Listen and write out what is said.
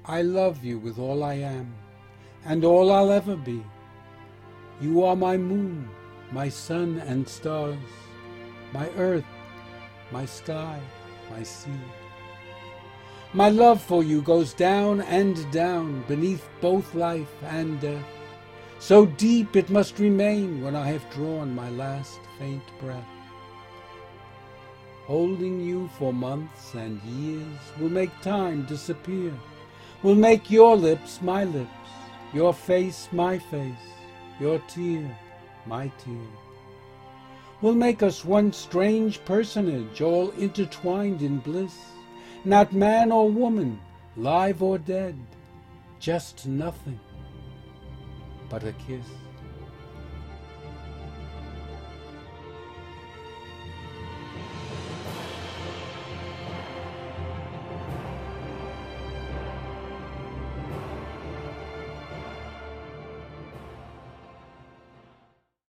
I love you with all I am, and all I'll ever be. You are my moon, my sun and stars, my earth, my sky, my sea. My love for you goes down and down beneath both life and death. So deep it must remain when I have drawn my last faint breath. Holding you for months and years will make time disappear, will make your lips my lips, your face my face, your tear my tear. Will make us one strange personage all intertwined in bliss, not man or woman, live or dead, just nothing but a kiss.